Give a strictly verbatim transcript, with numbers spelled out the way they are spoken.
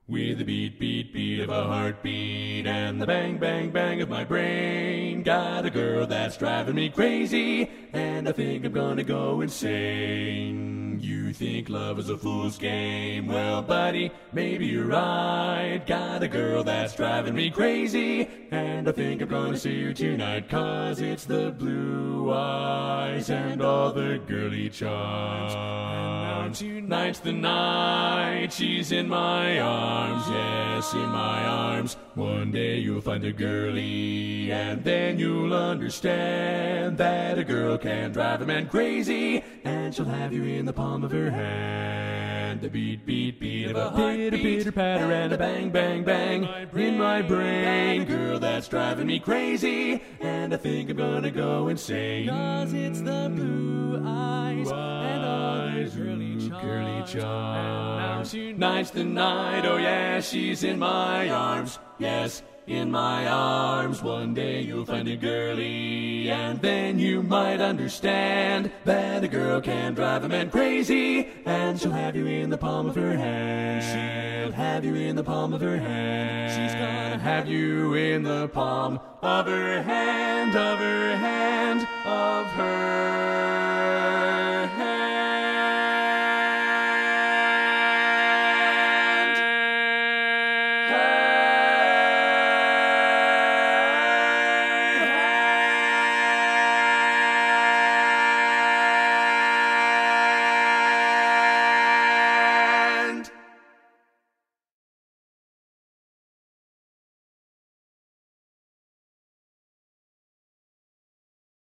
With the beat, beat, beat of a heartbeat and the bang, bang, bang of my brain. Got a girl that's driving me crazy, and I think I'm gonna go insane. You think love is a fool's game? Well, buddy, maybe you're right. Got a girl that's driving me crazy, and I think I'm gonna see her tonight. Cause it's the blue eyes and all the girly charms. And now tonight's the night she's in my arms, yes, in my arms. One day you'll find a girlie, and then you'll understand that a girl can drive a man crazy, and she'll have you in the palm of her hand. A beat, beat, beat of a pitter, pitter, patter, and a bang, bang, bang in my brain. Girl that's driving me crazy, and I think I'm gonna go insane. Cause it's the blue eyes and all the girly charms. Girly charms. Tonight's the night, oh yeah, she's in my arms. Yes, in my arms. One day you'll find a girlie, and then you might understand that a girl can drive a man crazy, and she'll have you in the palm of her hand. She'll have you in the palm of her hand. She's gonna have you in the palm of her hand, of her hand, of